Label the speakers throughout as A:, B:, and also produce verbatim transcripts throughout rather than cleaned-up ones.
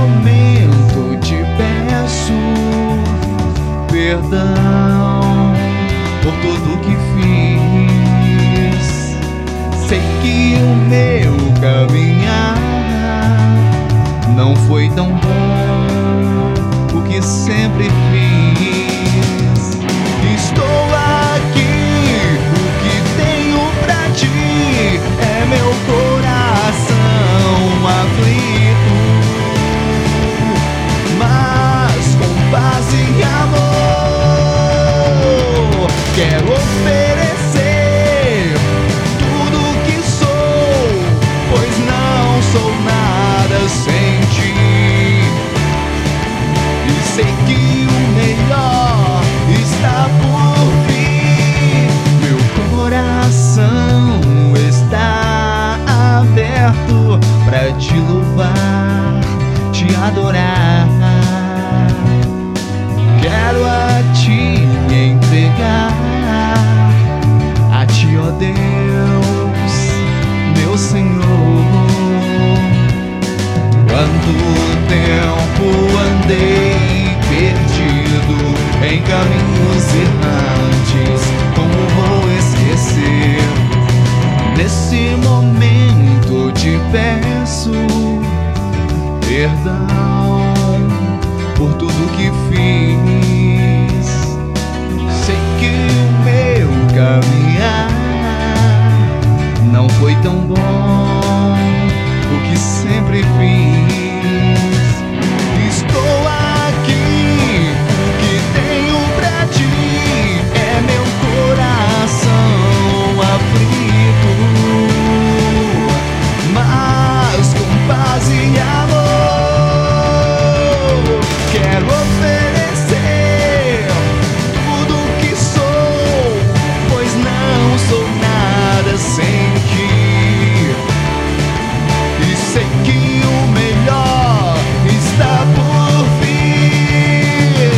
A: momento te peço perdão por tudo que fiz. Sei que o meu caminhar não foi tão bom, o que sempre fiz. Estou aqui, o que tenho pra ti é meu coração aflito, mas com paz e amor quero oferecer tudo que sou, pois não sou nada sem ti. E sei que o melhor está por vir. Meu coração está aberto pra te louvar, te adorar. Quero a ti entregar, a ti, ó Deus, meu Senhor. Quanto tempo andei perdido em caminhos errantes, como vou esquecer? Nesse momento te peço perdão por tudo que fiz. Sei que o meu caminhar não foi tão bom, o que sempre fiz. Estou aqui, o que tenho pra ti é meu coração aflito, mas com paz e amor quero oferecer tudo que sou, pois não sou nada sem ti. E sei que o melhor está por vir.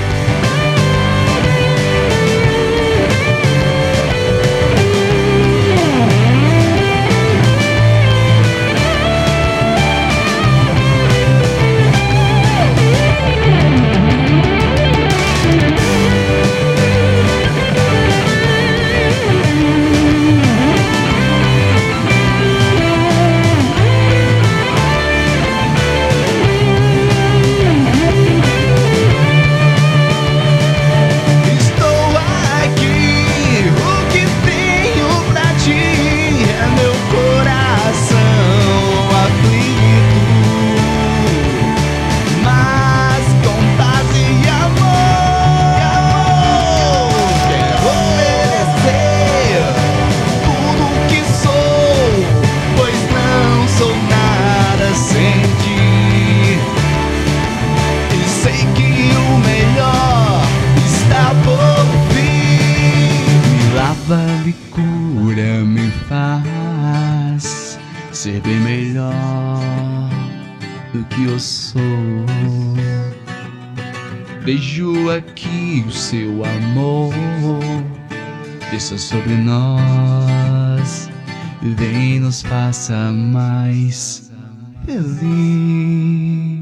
A: Me cura, me faz ser bem melhor do que eu sou. Vejo aqui o seu amor, desça sobre nós, vem nos faça mais feliz.